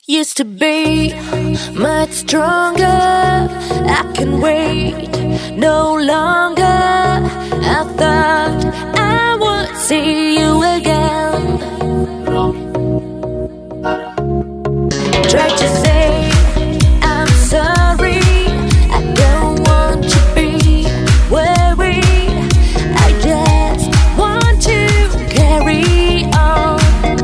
Used to be much stronger. I can wait no longer. I thought I would see you again. Tried to say I'm sorry. I don't want to be worried. I just want to carry on.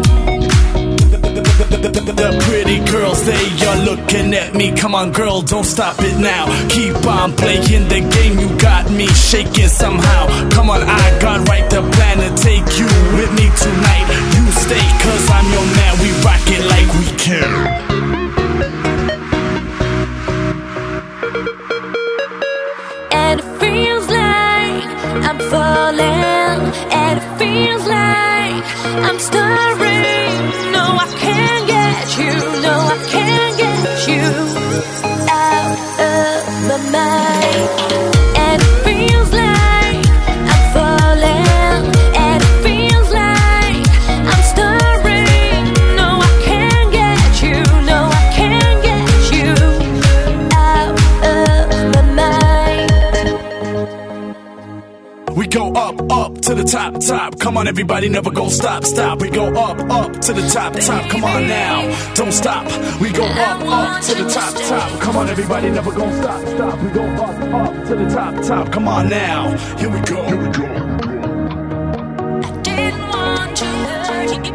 The pretty girls, they are looking at me. Come on girl, don't stop it now. Keep on playing the game, you got me shaking somehow. Come on, I got right the plan to take you with me tonight. You stay, cause I'm your man, we rock it like we can. And it feels like I'm falling. And it feels like I'm starring. No, I can't get you. No, I can't get you out of my mind. And it feels like I'm falling. And it feels like I'm starring. No, I can't get you. No, I can't get you out of my mind. We go up, up to the top, top. Come on everybody, never go stop, stop. We go up, up to the top, top. Come on now, don't stop. We go up, up to the top, top. Come on everybody, never go stop, stop. We go up, up to the top, top. Come on now, here we go, here we go. I didn't want to hurt you.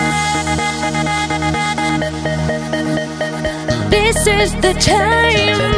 This is the time